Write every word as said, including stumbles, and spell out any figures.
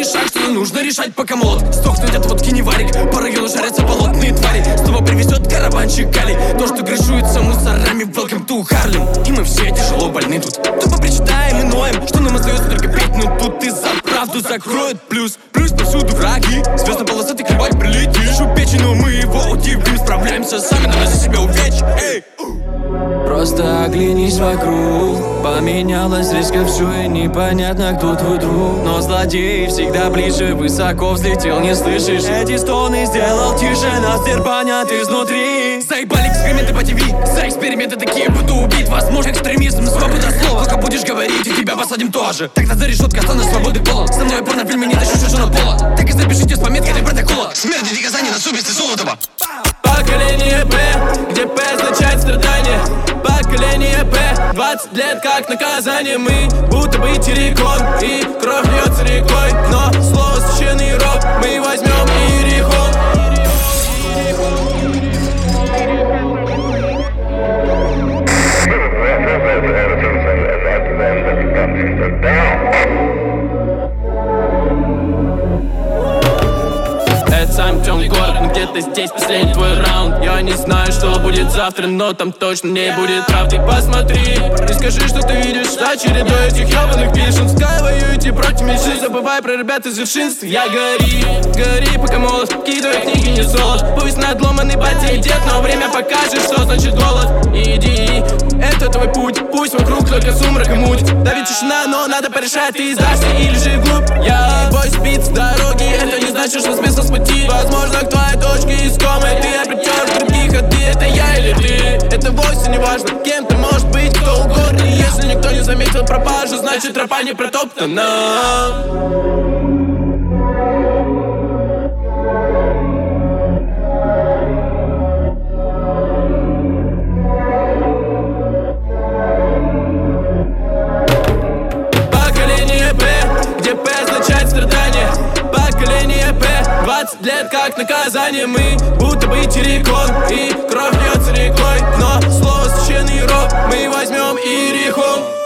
шаг, что нужно решать, пока молод. Сдохнуть от водки не варик, по району жарятся болотные твари. Снова привезет караванчик Кали, то, что крышуется мусорами. Welcome to Harlem. И мы все тяжело больны тут. Тупо причитаем и ноем, что нам остается только петь. Но тут и за правду закроют плюс. Плюс повсюду враги, звездно-полосатый кривак прилетишь. У печи, но мы его удивим. Справляемся сами, надо за себя увлечь. Эй! Просто оглянись вокруг. Поменялось резко все и непонятно, кто твой друг. Но злодей всегда ближе, высоко взлетел, не слышишь? Эти стоны сделал тише, нас терпанят изнутри. Заебали эксперименты по ТВ, за эксперименты такие буду убить. Возможно экстремизм, свобода слова. Только будешь говорить, и тебя посадим тоже. Тогда за решеткой останусь свободы полон. Со мной порнофильме не тащу шишона пола. Так и запишите с пометкой для протокола. Смерть и Казани на совести Золотова. Поколение П, где П означает страдание. Поколение П, двадцать лет как наказание. Мы будто бы террикон, и кровь льется рекой. Но слово священный рок, мы возьмем Иерихон. Это самый темный город, но где-то здесь последний твой раунд. Я не знаю, что будет завтра, но там точно не будет правды. Посмотри и скажи, что ты видишь за чередой этих ебаных пишен. Скай воюете против мечты, забывай про ребят из вершинств. Я гори, гори, пока молод, кидаю книги, не золот. Пусть надломанный батя и дед, но время покажет, что значит голод. Иди, это твой путь, пусть вокруг только сумрак и муть. Давит тишина, но надо порешать, ты сдашься или же вглубь. Я бой спит с дороги, это не значит, что сбился с пути. Возможно, к твоей точке искомой ты обретешь другие ходы. Это я или ты, это вовсе не важно. Кем ты можешь быть, кто угодно. И если никто не заметил пропажу, значит тропа не протоптана. Поколение П, где П означает страдание. Поколение П, двадцать лет как наказание. Мы будто бы террикон, и кровь льется рекой. Но слово священный рок, мы возьмем Иерихон.